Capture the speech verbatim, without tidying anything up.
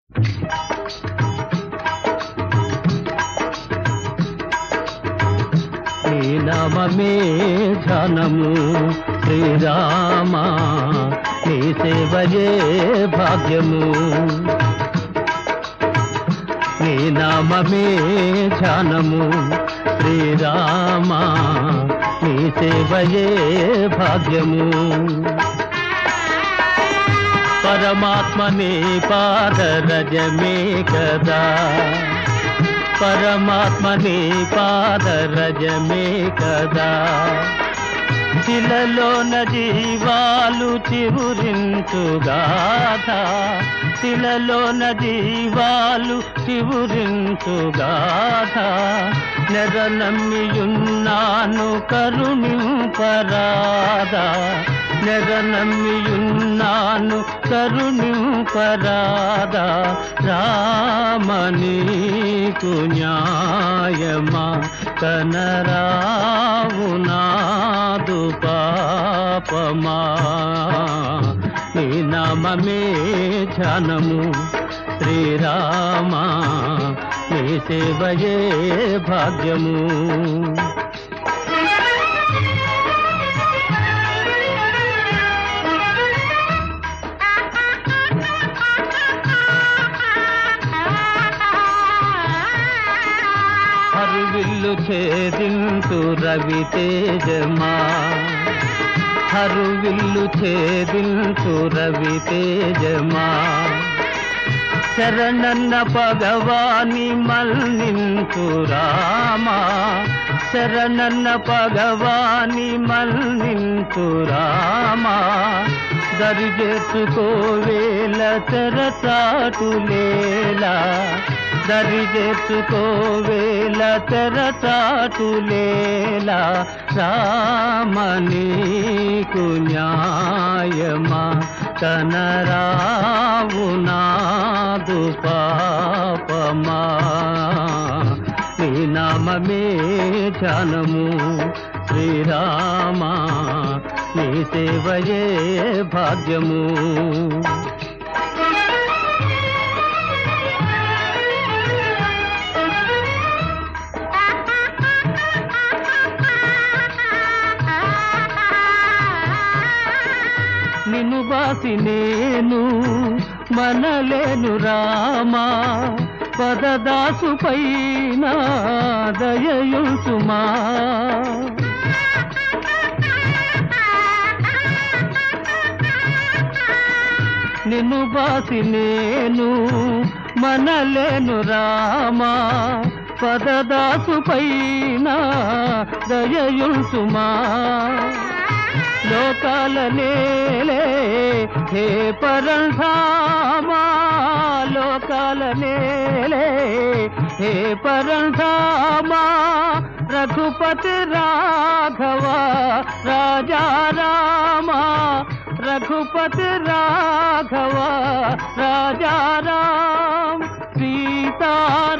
నీ నామమే ధ్యానము శ్రీరామా, నీ సేవయే భాగ్యము. నీ నామమే ధ్యానము శ్రీరామా, నీ సేవయే భాగ్యము. పరమాత్మనే పాదరజమే కదా, పరమాత్మనే పాదరజమే కదా. శిలలోన జీవాలు చివురించుగాథ, శిలలోన జీవాలు చివురించుగాథ. నెర నమ్మియున్నాను కరుణింపరాదా, నెర నమ్మియున్నాను కరుణింపరాదా. రామనీకు న్యాయమా కనరావు నాదు పాపమా. నీ నామమే ధ్యానము శ్రీరామా, నీ సేవయే భాగ్యము. హరువిల్లు ఛేదింతు రవి తేజమా, హరువిల్లు ఛేదింతు రవి తేజమా. శరణన్న భగవాని మల్నింతు రామా, శరణన్న భగవాని మల్నింతు రామా. దరిజేసుకోవేల తెరచాటులేలా, దరిజేసుకోవేల తెరచాటులేలా. రామనీకు న్యాయమా కనరావు నాదు పాపమా. నీ నామమే ధ్యానము శ్రీరామా, నీ సేవయే భాగ్యము. నిన్ను బాసి నేను మనలేను రామా, పదదాసు పైన దయయుసుమా. నిన్ను బాసి నేను మనలేను రామా, పదదాసు పైన దయయుసుమా. లోకాల నేలే హే పరంధామా, లోకాల నేలే హే పరంధామా. రఘుపతి రాఘవ రాజారామా, రఘుపతి రాఘవ రాజారాం. సీతారామ